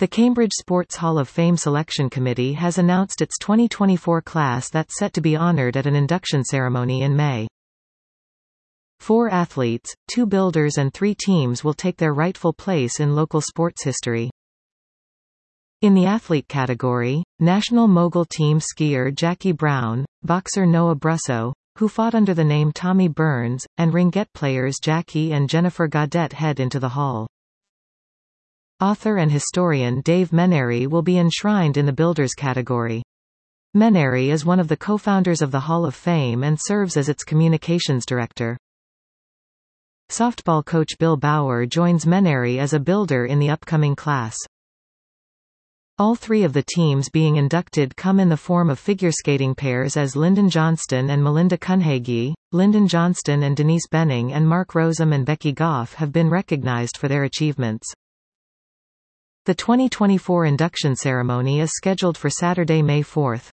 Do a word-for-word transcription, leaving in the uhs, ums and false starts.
The Cambridge Sports Hall of Fame Selection Committee has announced its twenty twenty-four class that's set to be honored at an induction ceremony in May. Four athletes, two builders and three teams will take their rightful place in local sports history. In the athlete category, national mogul team skier Jackie Brown, boxer Noah Brusso, who fought under the name Tommy Burns, and ringette players Jackie and Jennifer Gaudette head into the hall. Author and historian Dave Meneary will be enshrined in the builders category. Meneary is one of the co-founders of the Hall of Fame and serves as its communications director. Softball coach Bill Bauer joins Meneary as a builder in the upcoming class. All three of the teams being inducted come in the form of figure skating pairs as Lyndon Johnston and Melinda Cunhagee. Lyndon Johnston and Denise Benning and Mark Rosem and Becky Goff have been recognized for their achievements. The twenty twenty-four induction ceremony is scheduled for Saturday, May fourth.